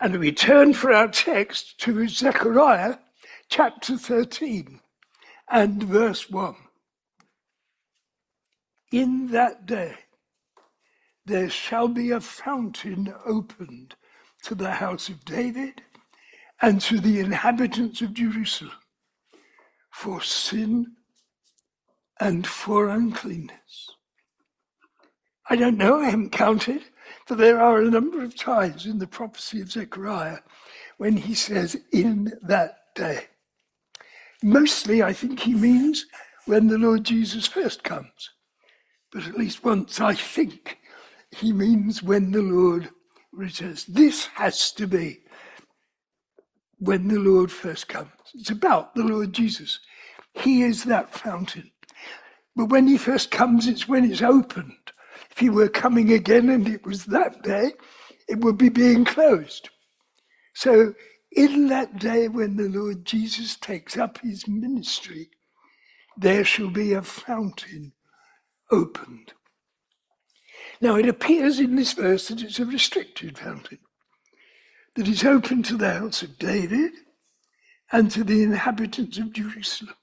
And we turn for our text to Zechariah chapter 13 and verse 1. In that day there shall be a fountain opened to the house of David and to the inhabitants of Jerusalem for sin and for uncleanness. I don't know, I haven't counted, but there are a number of times in the prophecy of Zechariah when he says, in that day. Mostly, I think he means when the Lord Jesus first comes. But at least once, I think he means when the Lord returns. This has to be when the Lord first comes. It's about the Lord Jesus. He is that fountain. But when he first comes, it's when it's opened. If he were coming again and it was that day, it would be being closed. So in that day when the Lord Jesus takes up his ministry, there shall be a fountain opened. Now it appears in this verse that it's a restricted fountain, that it's open to the house of David and to the inhabitants of Jerusalem.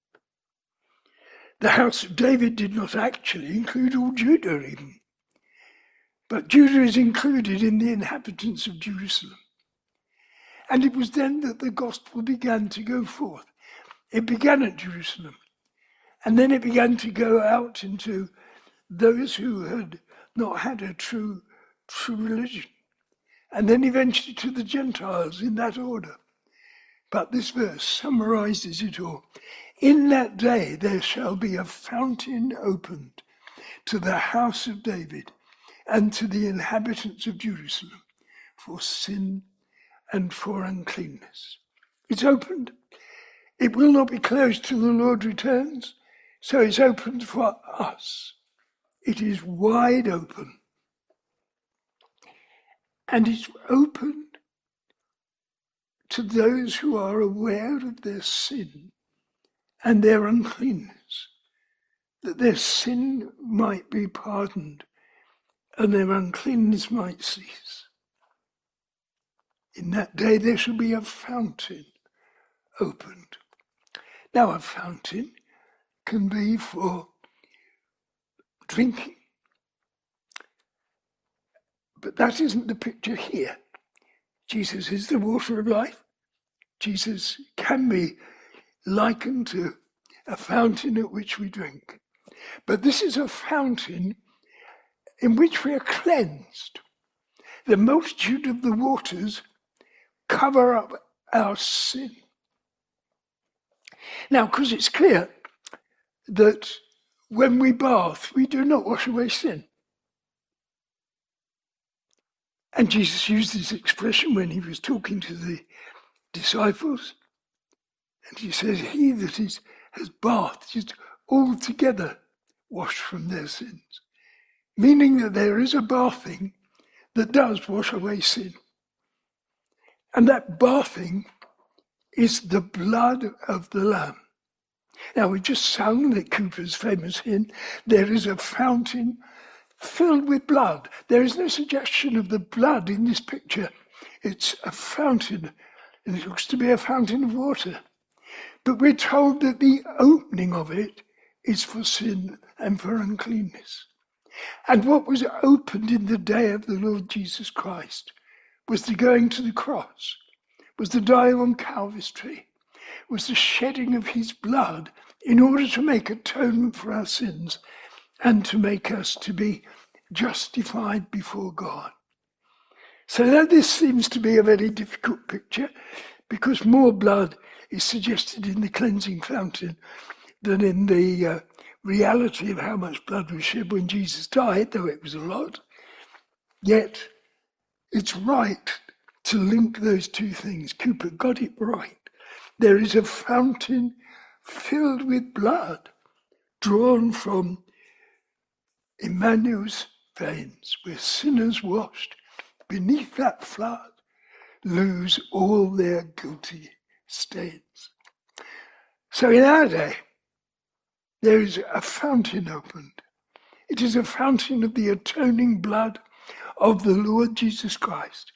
The house of David did not actually include all Judah even, but Judah is included in the inhabitants of Jerusalem. And it was then that the gospel began to go forth. It began at Jerusalem, and then it began to go out into those who had not had a true religion, and then eventually to the Gentiles in that order. But this verse summarizes it all. In that day there shall be a fountain opened to the house of David and to the inhabitants of Jerusalem for sin and for uncleanness. It's opened. It will not be closed till the Lord returns, so it's opened for us. It is wide open. And it's opened to those who are aware of their sin and their uncleanness, that their sin might be pardoned and their uncleanness might cease. In that day there shall be a fountain opened. Now a fountain can be for drinking, but that isn't the picture here. Jesus is the water of life. Jesus can be likened to a fountain at which we drink. But this is a fountain in which we are cleansed. The multitude of the waters cover up our sin. Now, because it's clear that when we bath, we do not wash away sin. And Jesus used this expression when he was talking to the disciples. And he says, he that has bathed is altogether washed from their sins. Meaning that there is a bathing that does wash away sin. And that bathing is the blood of the Lamb. Now, we just sung that Cooper's famous hymn, there is a fountain filled with blood. There is no suggestion of the blood in this picture. It's a fountain, and it looks to be a fountain of water. But we're told that the opening of it is for sin and for uncleanness. And what was opened in the day of the Lord Jesus Christ was the going to the cross, was the dying on Calvary's tree, was the shedding of his blood in order to make atonement for our sins and to make us to be justified before God. So now this seems to be a very difficult picture because more blood is suggested in the cleansing fountain than in the reality of how much blood was shed when Jesus died, though it was a lot. Yet it's right to link those two things. Cooper got it right. There is a fountain filled with blood drawn from Emmanuel's veins, where sinners washed beneath that flood lose all their guilty stains. So in our day, there is a fountain opened. It is a fountain of the atoning blood of the Lord Jesus Christ.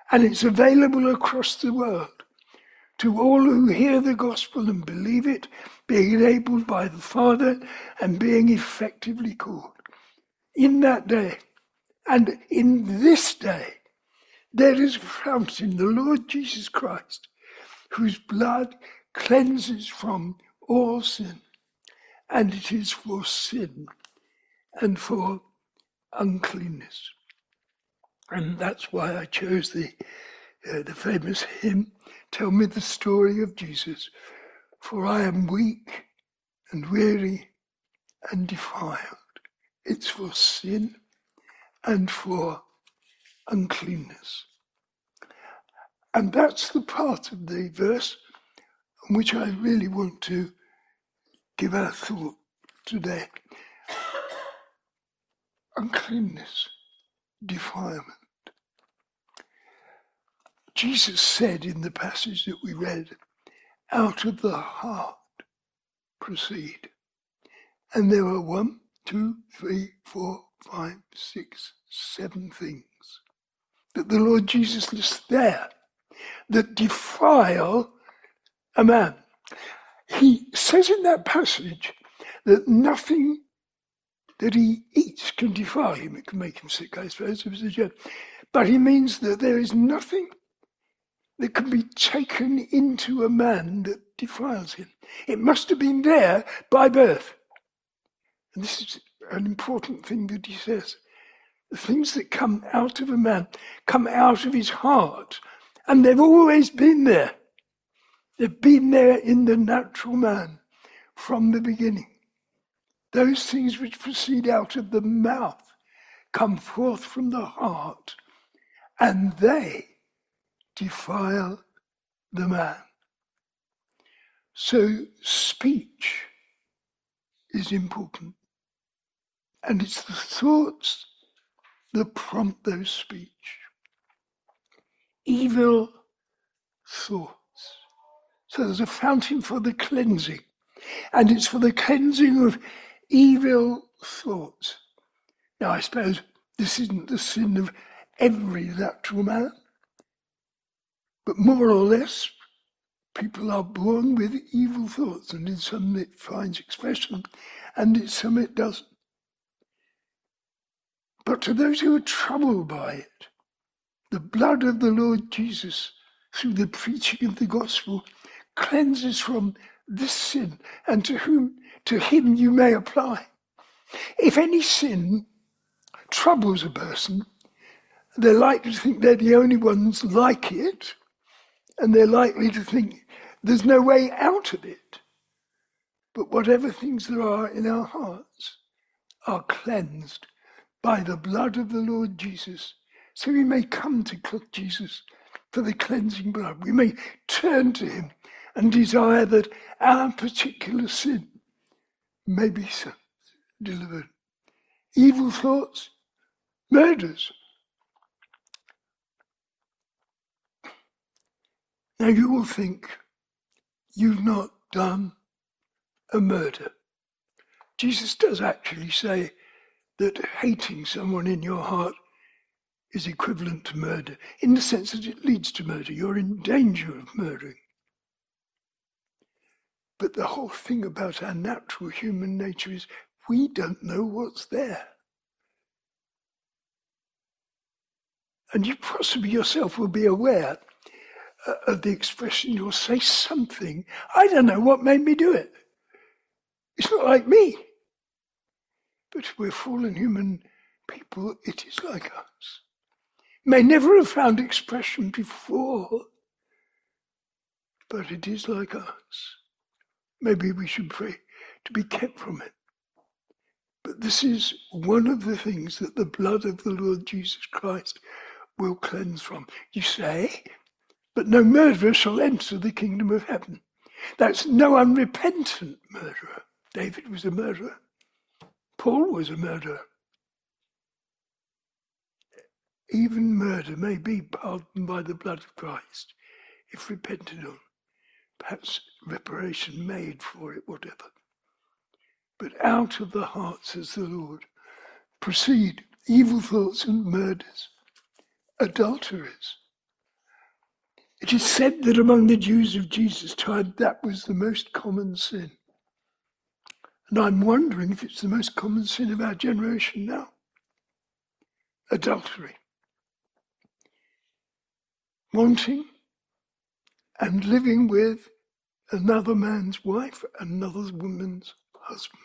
And it's available across the world to all who hear the gospel and believe it, being enabled by the Father and being effectively called. In that day, and in this day, there is found in the Lord Jesus Christ, whose blood cleanses from all sin. And it is for sin and for uncleanness. And that's why I chose the famous hymn, "Tell me the story of Jesus, for I am weak and weary and defiled." It's for sin and for uncleanness. And that's the part of the verse on which I really want to give our thought today. Uncleanness, defilement. Jesus said in the passage that we read, out of the heart proceed. And there are 1, 2, 3, 4, 5, 6, 7 things that the Lord Jesus lists there that defile a man. He says in that passage that nothing that he eats can defile him. It can make him sick, I suppose, but he means that there is nothing that can be taken into a man that defiles him. It must have been there by birth. And this is an important thing that he says. The things that come out of a man come out of his heart, and they've always been there. They've been there in the natural man from the beginning. Those things which proceed out of the mouth come forth from the heart, and they defile the man. So speech is important. And it's the thoughts that prompt those speech. Evil thoughts. So there's a fountain for the cleansing. And it's for the cleansing of evil thoughts. Now, I suppose this isn't the sin of every natural man. But more or less, people are born with evil thoughts. And in some it finds expression, and in some it doesn't. But to those who are troubled by it, the blood of the Lord Jesus, through the preaching of the gospel, cleanses from this sin, and to him you may apply. If any sin troubles a person, they're likely to think they're the only ones like it, and they're likely to think there's no way out of it. But whatever things there are in our hearts are cleansed by the blood of the Lord Jesus. So we may come to Jesus for the cleansing blood. We may turn to him and desire that our particular sin may be delivered. Evil thoughts, murders. Now you will think you've not done a murder. Jesus does actually say that hating someone in your heart is equivalent to murder, in the sense that it leads to murder. You're in danger of murdering. But the whole thing about our natural human nature is we don't know what's there. And you possibly yourself will be aware of the expression, you'll say something, I don't know what made me do it. It's not like me. But we're fallen human people, it is like us. May never have found expression before, but it is like us. Maybe we should pray to be kept from it. But this is one of the things that the blood of the Lord Jesus Christ will cleanse from. You say, but no murderer shall enter the kingdom of heaven. That's no unrepentant murderer. David was a murderer. Paul was a murderer. Even murder may be pardoned by the blood of Christ if repented on. Perhaps reparation made for it, whatever. But out of the heart, says the Lord, proceed evil thoughts and murders, adulteries, It is said that among the Jews of Jesus' time, that was the most common sin. And I'm wondering if it's the most common sin of our generation now. Adultery. Wanting and living with another man's wife, another woman's husband.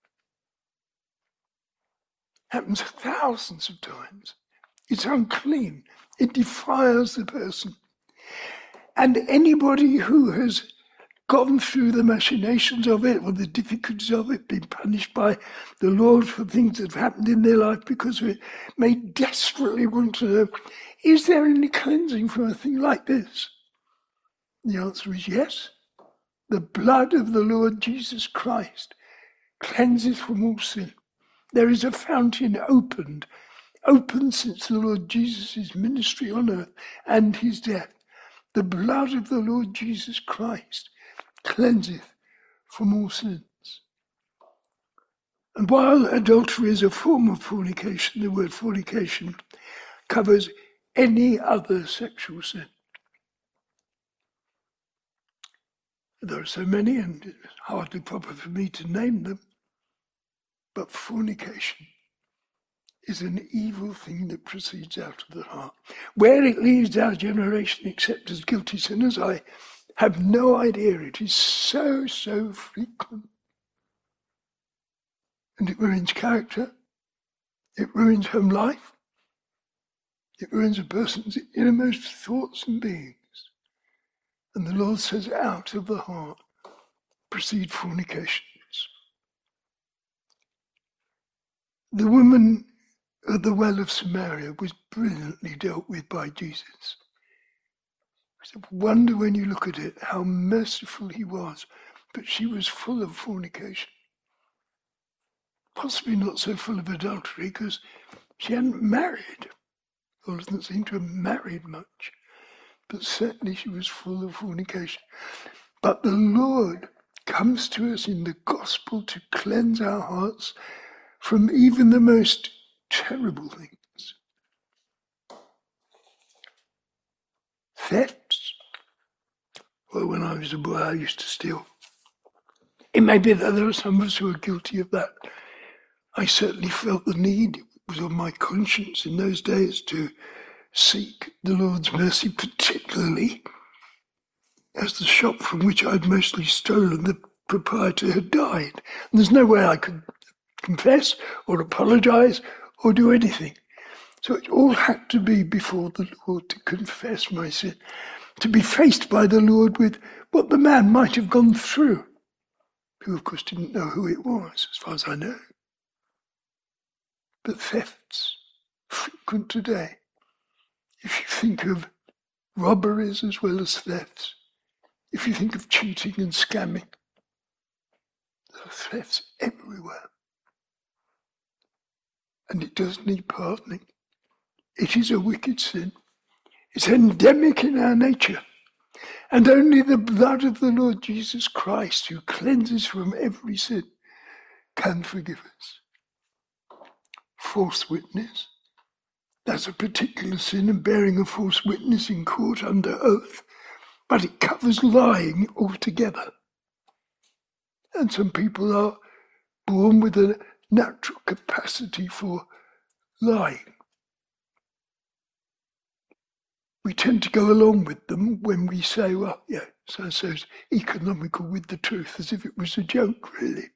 Happens thousands of times. It's unclean. It defiles the person. And anybody who has gone through the machinations of it or the difficulties of it, been punished by the Lord for things that have happened in their life because of it, may desperately want to know, is there any cleansing from a thing like this? The answer is yes. The blood of the Lord Jesus Christ cleanses from all sin. There is a fountain opened since the Lord Jesus' ministry on earth and his death. The blood of the Lord Jesus Christ cleanseth from all sins. And while adultery is a form of fornication, the word fornication covers any other sexual sin. There are so many, and it's hardly proper for me to name them, but fornication is an evil thing that proceeds out of the heart. Where it leaves our generation, except as guilty sinners, I have no idea. It is so frequent. And it ruins character. It ruins home life. It ruins a person's innermost thoughts and beings. And the Lord says, out of the heart proceed fornications. The woman at the well of Samaria was brilliantly dealt with by Jesus. It's a wonder when you look at it how merciful he was, but she was full of fornication. Possibly not so full of adultery because she hadn't married, or doesn't seem to have married much, but certainly she was full of fornication. But the Lord comes to us in the gospel to cleanse our hearts from even the most terrible things. Thefts. Well, when I was a boy, I used to steal. It may be that there are some of us who are guilty of that. I certainly felt the need, it was on my conscience in those days, to seek the Lord's mercy, particularly as the shop from which I'd mostly stolen, the proprietor had died. And there's no way I could confess or apologize or do anything. So it all had to be before the Lord to confess my sin, to be faced by the Lord with what the man might have gone through, who of course didn't know who it was, as far as I know. But thefts, frequent today. If you think of robberies as well as thefts, if you think of cheating and scamming, there are thefts everywhere. And it does need pardoning. It is a wicked sin. It's endemic in our nature. And only the blood of the Lord Jesus Christ, who cleanses from every sin, can forgive us. False witness. That's a particular sin, and bearing a false witness in court under oath. But it covers lying altogether. And some people are born with a natural capacity for lying. We tend to go along with them when we say, well, yeah, so-and-so's economical with the truth, as if it was a joke, really.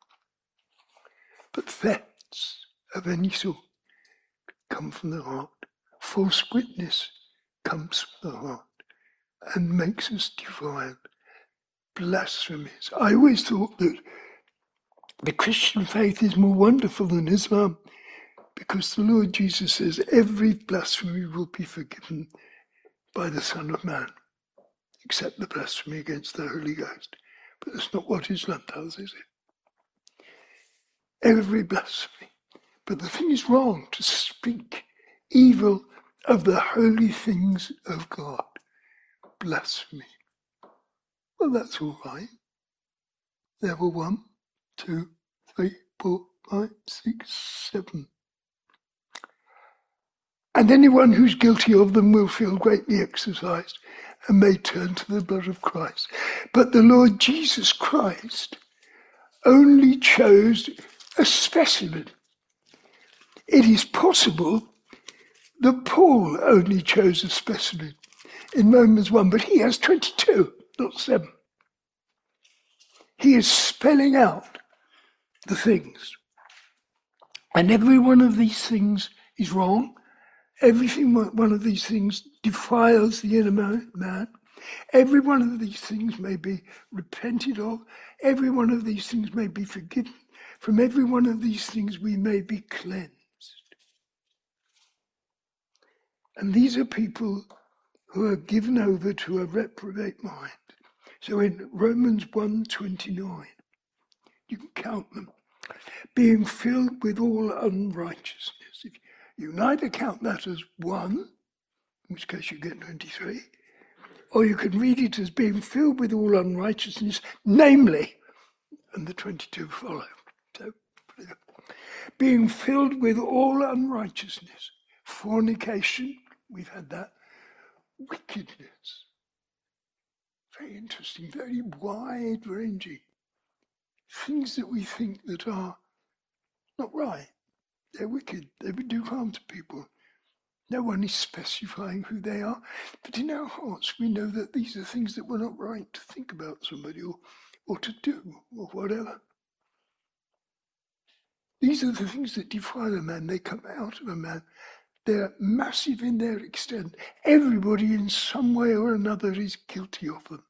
But thefts of any sort come from the heart. False witness comes from the heart and makes us defiled. Blasphemies. I always thought that the Christian faith is more wonderful than Islam because the Lord Jesus says every blasphemy will be forgiven by the Son of Man, except the blasphemy against the Holy Ghost. But that's not what Islam does, is it? Every blasphemy. But the thing is wrong to speak evil of the holy things of God. Blasphemy. Well, that's all right. There were 1, 2, 3, 4, 5, 6, 7. And anyone who's guilty of them will feel greatly exercised and may turn to the blood of Christ. But the Lord Jesus Christ only chose a specimen. It is possible that Paul only chose a specimen in Romans 1, but he has 22, not 7. He is spelling out the things. And every one of these things is wrong. Everything, one of these things defiles the inner man. Every one of these things may be repented of. Every one of these things may be forgiven. From every one of these things we may be cleansed. And these are people who are given over to a reprobate mind. So in Romans 1:29, you can count them. Being filled with all unrighteousness. If you neither count that as 1, in which case you get 23, or you can read it as being filled with all unrighteousness, namely, and the 22 follow. So, being filled with all unrighteousness, fornication, we've had that, wickedness. Very interesting, very wide-ranging. Things that we think that are not right. They're wicked. They would do harm to people. No one is specifying who they are. But in our hearts, we know that these are things that were not right to think about somebody or to do or whatever. These are the things that defile a man. They come out of a man. They're massive in their extent. Everybody in some way or another is guilty of them.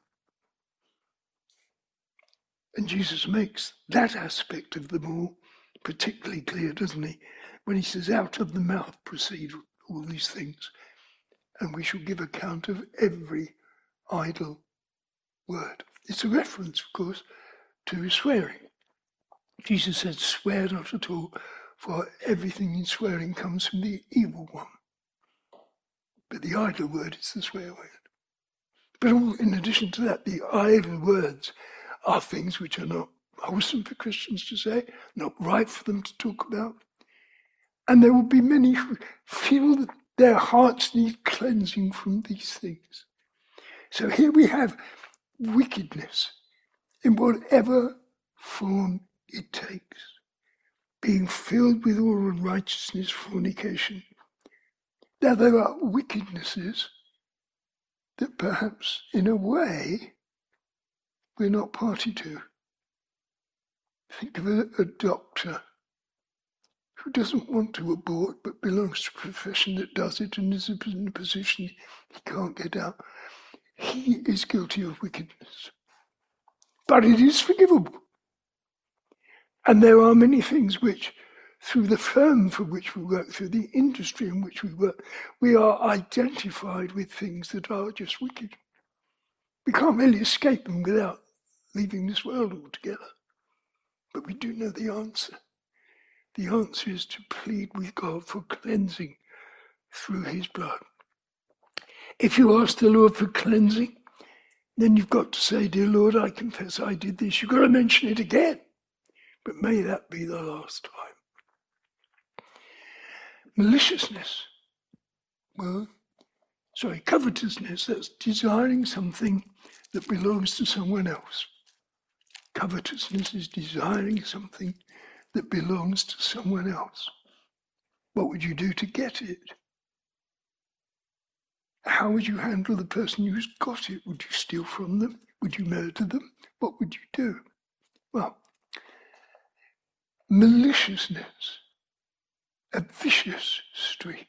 And Jesus makes that aspect of them all particularly clear, doesn't he? When he says, out of the mouth proceed all these things, and we shall give account of every idle word. It's a reference, of course, to swearing. Jesus said, swear not at all, for everything in swearing comes from the evil one. But the idle word is the swear word. But in addition to that, the idle words are things which are not wholesome for Christians to say, not right for them to talk about. And there will be many who feel that their hearts need cleansing from these things. So here we have wickedness in whatever form it takes. Being filled with all unrighteousness, fornication. Now there are wickednesses that perhaps in a way we're not party to. Think of a doctor who doesn't want to abort but belongs to a profession that does it and is in a position he can't get out. He is guilty of wickedness. But it is forgivable. And there are many things which, through the firm for which we work, through the industry in which we work, we are identified with things that are just wicked. We can't really escape them without leaving this world altogether. But we do know the answer. The answer is to plead with God for cleansing through his blood. If you ask the Lord for cleansing, then you've got to say, dear Lord, I confess I did this. You've got to mention it again. But may that be the last time. Maliciousness. Covetousness, that's desiring something that belongs to someone else. Covetousness is desiring something that belongs to someone else. What would you do to get it? How would you handle the person who's got it? Would you steal from them? Would you murder them? What would you do? Well, maliciousness, a vicious streak.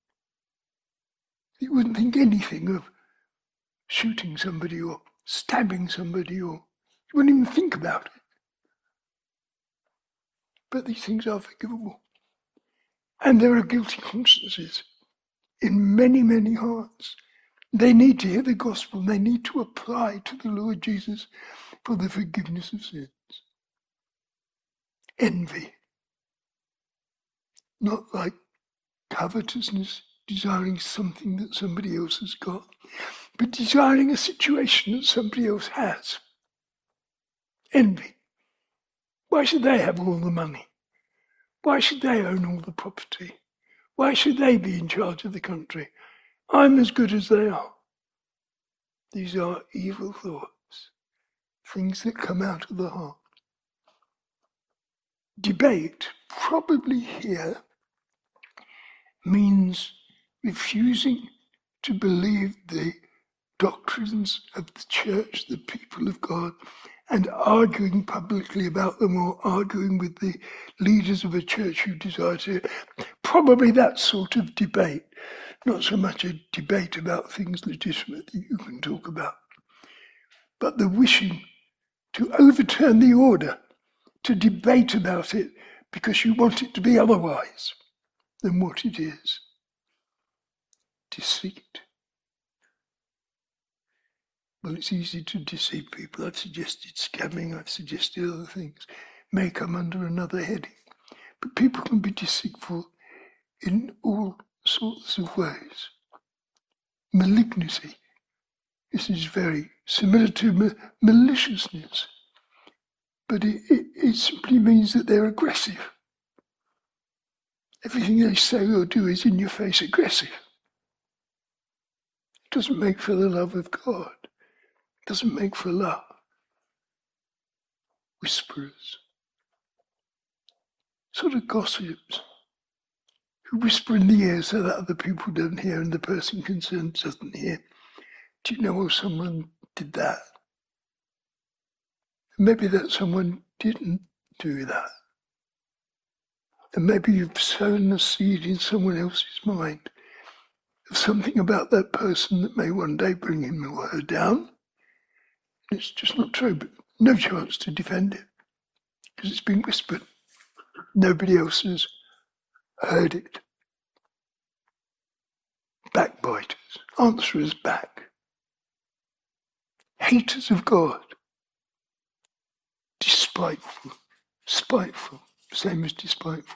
You wouldn't think anything of shooting somebody or stabbing somebody, or you wouldn't even think about it. But these things are forgivable. And there are guilty consciences in many, many hearts. They need to hear the gospel. They need to apply to the Lord Jesus for the forgiveness of sins. Envy. Not like covetousness, desiring something that somebody else has got, but desiring a situation that somebody else has. Envy. Why should they have all the money? Why should they own all the property? Why should they be in charge of the country? I'm as good as they are. These are evil thoughts, things that come out of the heart. Debate, probably here, means refusing to believe the doctrines of the church, the people of God, and arguing publicly about them or arguing with the leaders of a church who desire to. Probably that sort of debate, not so much a debate about things legitimate that you can talk about, but the wishing to overturn the order, to debate about it because you want it to be otherwise than what it is. Deceit. Well, it's easy to deceive people. I've suggested scamming, I've suggested other things, may come under another heading. But people can be deceitful in all sorts of ways. Malignity. This is very similar to maliciousness, but it simply means that they're aggressive. Everything they say or do is in your face aggressive. It doesn't make for the love of God. It doesn't make for love. Whisperers. Sort of gossips who whisper in the ear so that other people don't hear and the person concerned doesn't hear. Do you know someone did that? Maybe that someone didn't do that. And maybe you've sown a seed in someone else's mind of something about that person that may one day bring him or her down. And it's just not true, but no chance to defend it because it's been whispered. Nobody else has heard it. Backbiters, answerers back. Haters of God. Spiteful, same as despiteful.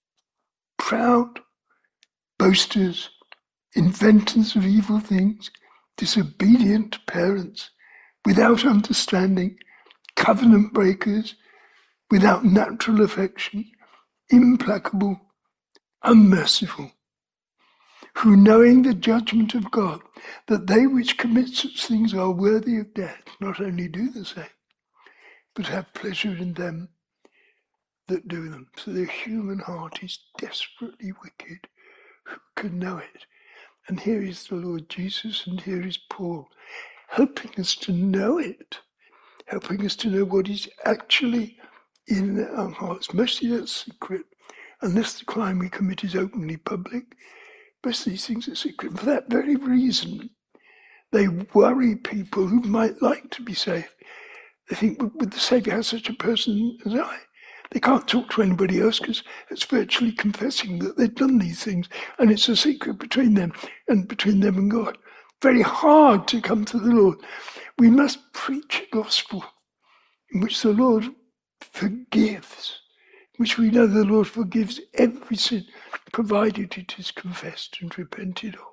Proud, boasters, inventors of evil things, disobedient parents, without understanding, covenant breakers, without natural affection, implacable, unmerciful, who knowing the judgment of God, that they which commit such things are worthy of death, not only do the same, but have pleasure in them that do them. So the human heart is desperately wicked. Who can know it? And here is the Lord Jesus, and here is Paul, helping us to know it, helping us to know what is actually in our hearts. Mostly that's secret, unless the crime we commit is openly public. Most of these things are secret. And for that very reason, they worry people who might like to be saved. They think, would the Saviour have such a person as I? They can't talk to anybody else because it's virtually confessing that they've done these things, and it's a secret between them and God. Very hard to come to the Lord. We must preach a gospel in which the Lord forgives, in which we know the Lord forgives every sin, provided it is confessed and repented of.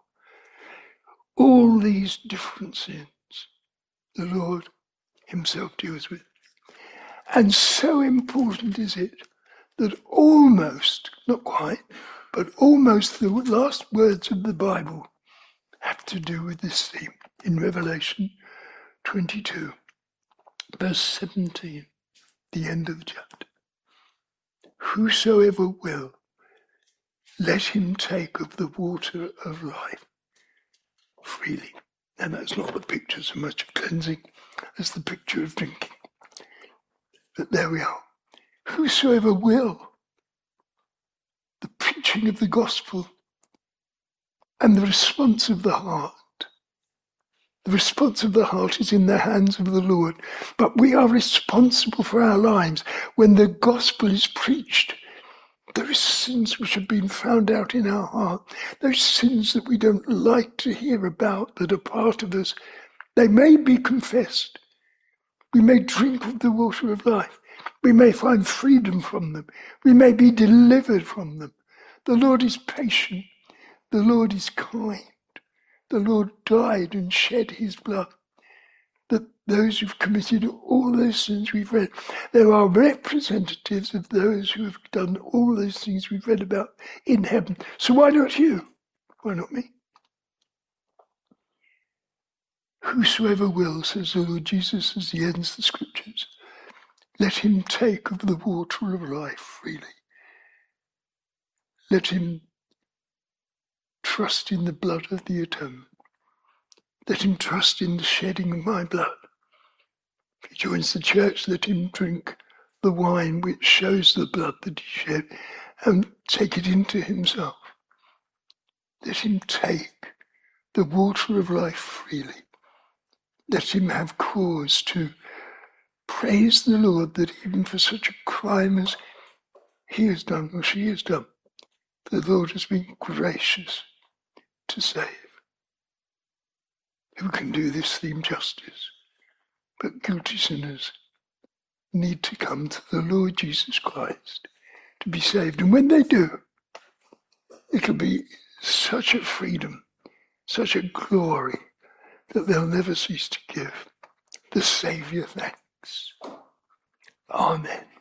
All these different sins the Lord himself deals with. And so important is it that almost, not quite, but almost the last words of the Bible have to do with this theme in Revelation 22, verse 17, the end of the chapter. Whosoever will, let him take of the water of life freely. And that's not the picture so much of cleansing as the picture of drinking. But there we are. Whosoever will. The preaching of the gospel and the response of the heart. The response of the heart is in the hands of the Lord. But we are responsible for our lives. When the gospel is preached, there are sins which have been found out in our heart. Those sins that we don't like to hear about, that are part of us, they may be confessed. We may drink of the water of life. We may find freedom from them. We may be delivered from them. The Lord is patient. The Lord is kind. The Lord died and shed his blood that those who've committed all those sins we've read, there are representatives of those who have done all those things we've read about in heaven. So why not you? Why not me? Whosoever will, says the Lord Jesus as he ends the scriptures, let him take of the water of life freely. Let him trust in the blood of the atonement. Let him trust in the shedding of my blood. If he joins the church, let him drink the wine which shows the blood that he shed and take it into himself. Let him take the water of life freely. Let him have cause to praise the Lord that even for such a crime as he has done or she has done, the Lord has been gracious to save. Who can do this theme justice? But guilty sinners need to come to the Lord Jesus Christ to be saved. And when they do, it'll be such a freedom, such a glory, that they'll never cease to give the Saviour thanks. Amen.